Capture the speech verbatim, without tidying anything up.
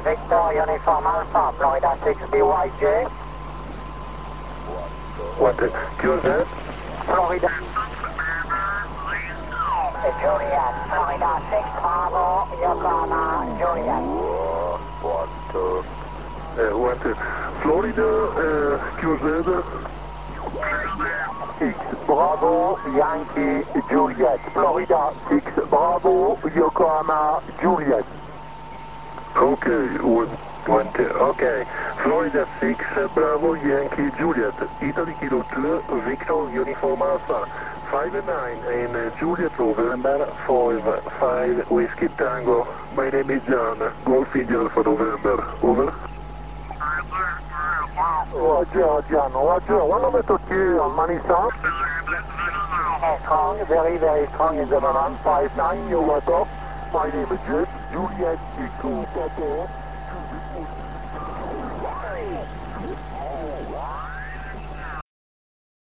Victor Uniform Alpha, Florida six B Y J. What, uh, Q Z? Florida. Juliet, Florida six Bravo, Yokohama, Juliet. What, uh, uh, what, uh, Florida, uh, Q Z? six Bravo, Yankee, Juliet. Florida six Bravo, Yokohama, Juliet. Okay, with twenty, okay. Florida six, uh, Bravo, Yankee, Juliet. Italy Kilo two, Victor Uniform Alpha. five nine in uh, Juliet November, five five Whiskey Tango. My name is John, Golf India for November. Over. Roger, John, Roger. One moment okay on Manisa. Strong, very, very strong in the moment. five nine, you got off. My name is Jeff, Juliet, Echo, Papa.